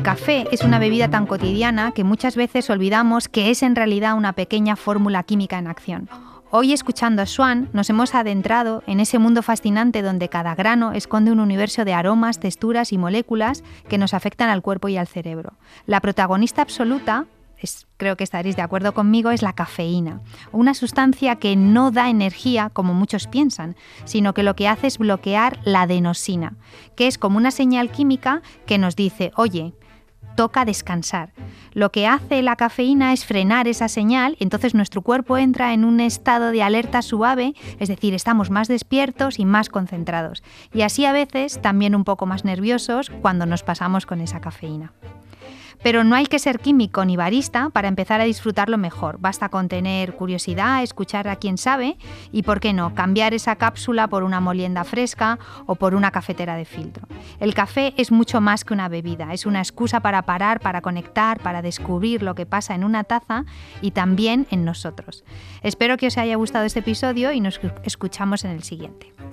El café es una bebida tan cotidiana que muchas veces olvidamos que es en realidad una pequeña fórmula química en acción. Hoy, escuchando a Swan, nos hemos adentrado en ese mundo fascinante donde cada grano esconde un universo de aromas, texturas y moléculas que nos afectan al cuerpo y al cerebro. La protagonista absoluta, creo que estaréis de acuerdo conmigo, es la cafeína, una sustancia que no da energía como muchos piensan, sino que lo que hace es bloquear la adenosina, que es como una señal química que nos dice, oye, toca descansar. Lo que hace la cafeína es frenar esa señal y entonces nuestro cuerpo entra en un estado de alerta suave, es decir, estamos más despiertos y más concentrados. Y así a veces también un poco más nerviosos cuando nos pasamos con esa cafeína. Pero no hay que ser químico ni barista para empezar a disfrutarlo mejor. Basta con tener curiosidad, escuchar a quien sabe y, ¿por qué no?, cambiar esa cápsula por una molienda fresca o por una cafetera de filtro. El café es mucho más que una bebida, es una excusa para parar, para conectar, para descubrir lo que pasa en una taza y también en nosotros. Espero que os haya gustado este episodio y nos escuchamos en el siguiente.